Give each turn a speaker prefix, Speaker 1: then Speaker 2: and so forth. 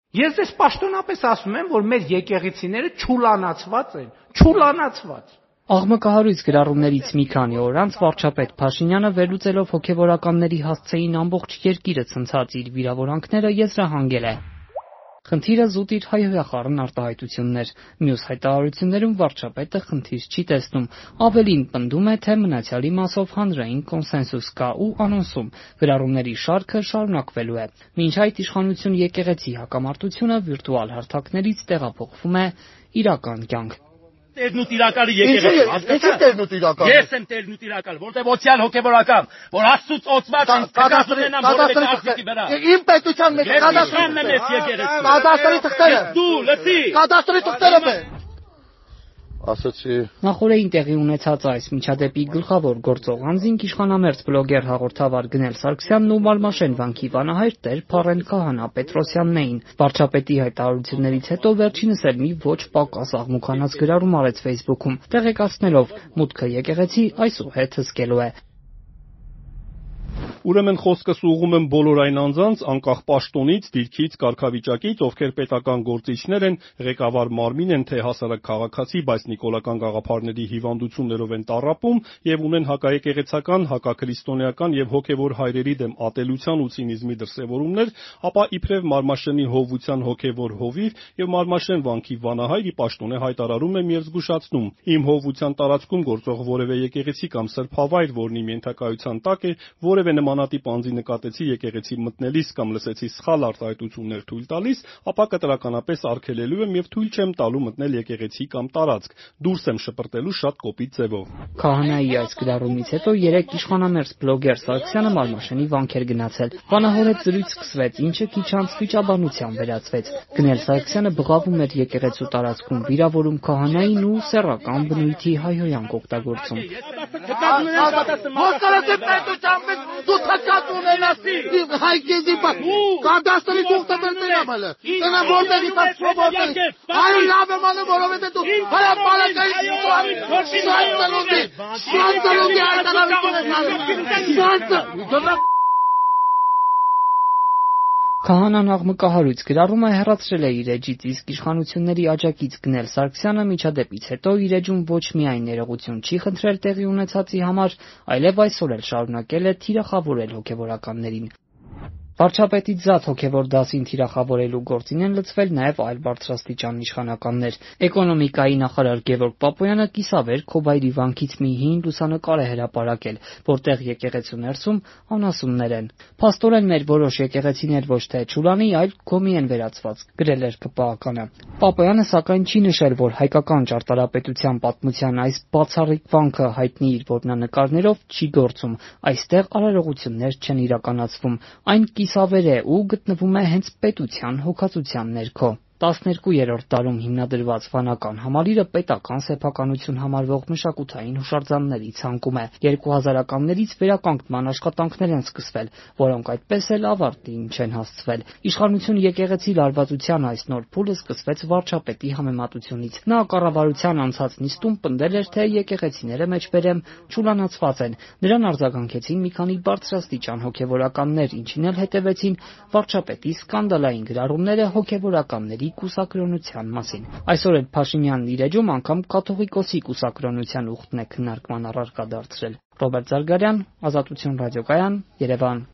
Speaker 1: Ես ես պաշտոնապես ասում եմ, որ մեր եկեղեցիները չուլանացված են, չուլանացված։
Speaker 2: Աղմկահարույց գրառումներից մի քանի օր անց վարչապետ Փաշինյանը վերլուծելով հոգևորականների հասցեին ամբողջ երկիրը ցնցած իր վիրավորանքները եզրահանգել է։ Խնդիրը զուտ իր հայհոյախառն արտահայտությունն էր։ Մյուս հայտարարություններում վարչապետը խնդիր չի տեսնում, ավելին պնդում է, թե մնացյալի մասով հանրային կոնսենսուս կա ու անոնսում գրառումների շարքը շարունակվելու է։ Մինչ այդ իշխանություն եկեղեցի հակամարտությունը վիրտուալ հարթակներից տեղափոխվում է իրական կյանք։
Speaker 3: Տերն ու տիրակալը եկեղեցի, հասկացա՞ր։ Ես եմ տերն ու տիրակալը, որտեղ օցիալ հոգևորական, որ Աստծուց օծված կադաստրենան որևէ արտիքի վրա։
Speaker 4: Իմ պետության մեջ
Speaker 3: կադաստրոնն է մեծ եկեղեցի։
Speaker 4: Կադաստրի թղթերը։
Speaker 3: Դու լսի։
Speaker 4: Կադաստրի թղթերը բեր։
Speaker 5: Ասացի
Speaker 2: Նախորդին տեղի ունեցած այս միջադեպի գլխավոր գործող անձինք իշխանամերձ բլոգեր հաղորդավար Գնել Սարգսյանն ու Մարմաշեն վանքի վանահայր Տեր Փարեն Քահանա Պետրոսյանն էին։ Վարչապետի հայտարարություններից հետո վերջինս էլ մի ոչ պակաս աղմուկանաց գրառում արեց Facebook-ում, տեղեկացնելով՝ մուտքը եկեղեցի այսուհետ հսկելու է։
Speaker 5: Ուրեմն խոսքս ուղղում եմ բոլոր այն անձանց, անկախ պաշտոնից, դիրքից, կարգավիճակից, ովքեր պետական գործիչներ են, ղեկավար մարմին են, թե հասարակ քաղաքացի, բայց նիկոլական գաղափարների հիվանդություններով են տառապում եւ ունեն հակաեկեղեցական, հակաքրիստոնեական եւ հոգեվոր հայրերի դեմ ատելության ու ցինիզմի դրսեւորումներ, ապա իբրև Մարմաշենի հովության հոգեվոր հովիվ եւ Մարմաշեն վանքի վանահայր ի պաշտոնե հայտարարում եմ եւ զգուշացնում. իմ հովության տարածքում գործող որևէ եկեղեցի կամ սրբավայր, որն իմ ենթակայության տակ է, որևէ նմանատիպ անձի նկատեցի եկեղեցի մտնելիս կամ լսեցի սխալ արտահայտություններ թույլ տալիս, ապա կտրականապես արգելելու եմ եւ թույլ չեմ տալու մտնել եկեղեցի կամ տարածք, դուրս եմ շպրտելու շատ կոպիտ ձևով։
Speaker 2: Քահանայի այս գրառումից հետո երեք իշխանամերձ բլոգեր Սարգսյանը Մարմաշենի վանք էր գնացել։ Վանահորետ զրույց սկսվեց, ինչը քիչ անց վիճաբանության վերածվեց։ Գնել Սարգսյանը բղավում էր եկեղեցու տարածքում, վիրավորում քահանային ու սեռական բնույթի հայհոյանք օգտագործում։
Speaker 4: Դու թակած ունենասի հայկեզի կադաստրի թղթերը ամալը նա որտեղի տակ սովորտի այո լավ եմ անում որովհետև դու հրապարակային շանտալոգի հայտարարություն
Speaker 2: Քահանան աղմկահարույց գրառումը հեռացրել է իր էջից, իսկ իշխանությունների աջակից Գնել Սարգսյանը միջադեպից հետո իր էջում ոչ միայն ներողություն չի խնդրել տեղի ունեցածի համար, այլև այսօր էլ շարունակել է թիրախավորել հոգևորականներին։ Վարչապետից զատ հոգևոր դասին թիրախավորելու գործին են լցվել նաև այլ բարձրաստիճան իշխանականներ։ Էկոնոմիկայի նախարար Գևորգ Պապոյանը կիսավեր Քոբայրի վանքից մի հին լուսանկար է հրապարակել, որտեղ եկեղեցու ներսում անասուններ են։ Փաստորեն մեր որոշ եկեղեցիներ ոչ թե չուլանի, այլ գոմի են վերածված, գրել էր ԿՊԱ-կանը։ Պապոյանը սակայն չի նշել, որ հայկական ճարտարապետության պատմության այս բացառիկ վանքը հայտնի իր որմնանկարներով չի գործում, այստեղ արարողություններ չեն իրականացվում, այն կիսավեր է ու գտնվում է հենց պետության հոգացության ներքո։ 12-րդ դարում հիմնադրված վանական համալիրը պետական սեփականություն համարվող մշակութային հուշարձանների ցանկում է։ 2000-ականներից վերականգնման աշխատանքներ են սկսվել, որոնք այդպես էլ ավարտին չեն հասցվել։ Իշխանություն եկեղեցի լարվածության այս նոր փուլը սկսվեց վարչապետի համեմատությունից։ Նա կառավարության անցած նիստում պնդել էր, թե եկեղեցիները մեջբերեմ չուլանացված են։ Նրան արձագանքեցին մի քանի բարձրաստիճան հոգևորականներ, ինչին էլ հետևեցին վարչապետի սկանդալային գրառումները հոգևորականների կուսակրոնության մասին։ Այսօր էլ Փաշինյանն իր էջում անգամ կաթողիկոսի կուսակրոնության ուխտն է քննարկման առարկա դարձրել։ Ռոբերտ Զարգարյան, Ազատություն ռադիոկայան, Երևան։